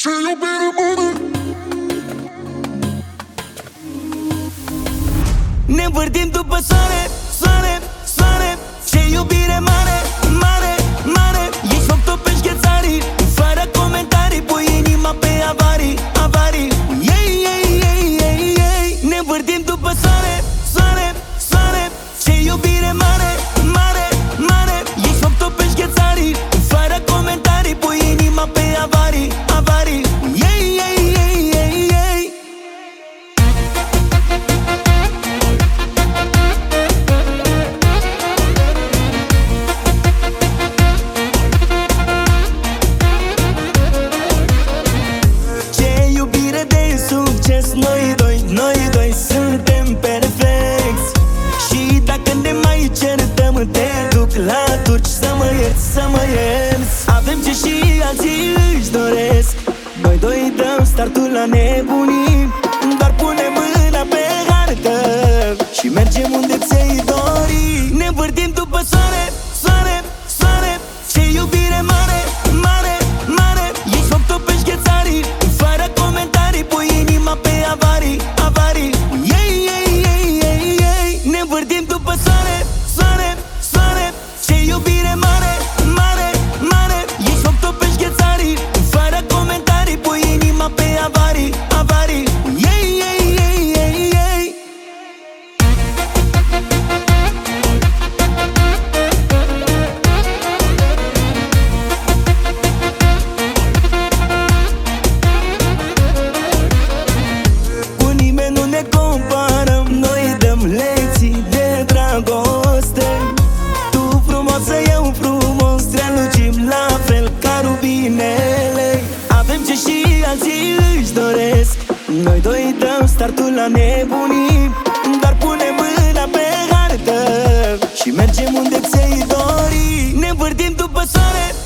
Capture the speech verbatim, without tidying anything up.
Ce iubire bună. Ne învârtim după soare, soare, soare. Ce iubire mare, mare, mare. Ești foc, topești ghețarii, fără comentarii. Pui inima pe avarii, avarii. Ei, ei, ei, ei, ei. Ne învârtim după soare, soare, soare. Ce iubire mare, mare, mare. Ești foc, topești ghețarii, fără comentarii. Pui inima pe avarii, avarii. Ei, ei, ei, ei, ei. Succes, noi doi, noi doi suntem perfecți. Și dacă ne mai certăm, te duc la turci să mă ierți, să mă ierți. Avem ce și alții își doresc. Noi doi dăm startul la nebunii. Doar pune mâna pe hartă și mergem unde ți-ai dori. Ne învârtim după soare, soare, soare. Ce iubire mare, mare, mare. Ești foc, topești ghețarii, fără comentarii. Pui inima pe avarii, avarii. Ei, ei, ei, ei, ei. Ne învârtim după soare, soare, soare. Ce iubire mare, mare, mare. Ești foc, topești ghețarii, fără comentarii. Pui inima pe avarii, avarii. Ei, ei, ei, ei, ei. Cu nimeni nu ne comparăm, noi dăm lecții de dragoste. Tu frumoasă, eu frumos, strălucim la fel ca rubinele. Avem ce și alții își doresc. Noi doi dăm startul la nebunii. Doar pune mâna pe hartă și mergem unde ți-ai dori. Ne învârtim după soare,